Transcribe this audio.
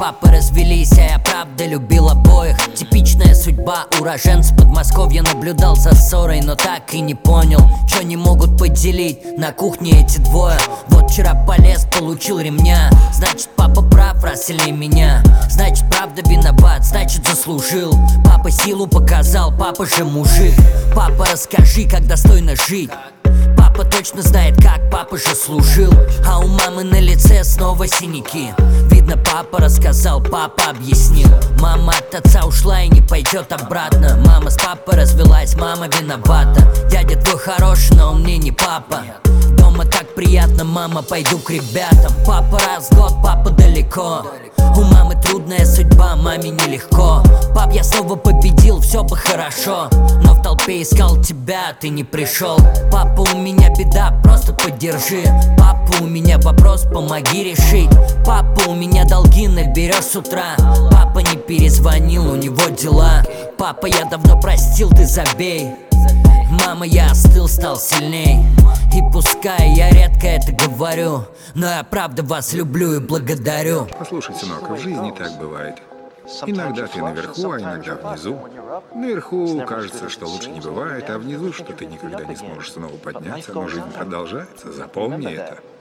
папы развелись, а я правда любил обоих. Типичная судьба уроженца Подмосковья. Наблюдал за ссорой, но так и не понял, что не могут поделить на кухне эти двое. Вот вчера полез, получил ремня. Значит, папа прав, раз сильнее меня. Значит, правда виноват, значит, заслужил. Папа силу показал, папа же мужик. Папа, расскажи, как достойно жить. Папа точно знает как, папа же служил. А у мамы на лице снова синяки. Видно, папа рассказал, папа объяснил. Мама от отца ушла и не пойдет обратно. Мама с папой развелась, мама виновата. Дядя твой хороший, но он мне не папа. Дома так приятно, мама, пойду к ребятам. Папа раз в год, папа далеко. У мамы трудная судьба, маме нелегко. Пап, я снова победил, все бы хорошо, но в толпе искал тебя, ты не пришел. Папа, у меня беда, просто поддержи. Папа, у меня вопрос, помоги решить. Папа, у меня долги, наберешь с утра. Папа не перезвонил, у него дела. Папа, я давно простил, ты забей. Мама, я остыл, стал сильней. И пускай я редко это говорю, но я правда вас люблю и благодарю. Послушай, сынок, в жизни так бывает. Иногда ты наверху, а иногда внизу. Наверху кажется, что лучше не бывает, а внизу, что ты никогда не сможешь снова подняться, но жизнь продолжается, запомни это.